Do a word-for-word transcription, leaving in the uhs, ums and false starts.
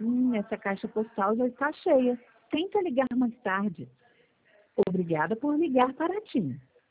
Hum, essa caixa postal já está cheia. Tenta ligar mais tarde. Obrigada por ligar para a TIM.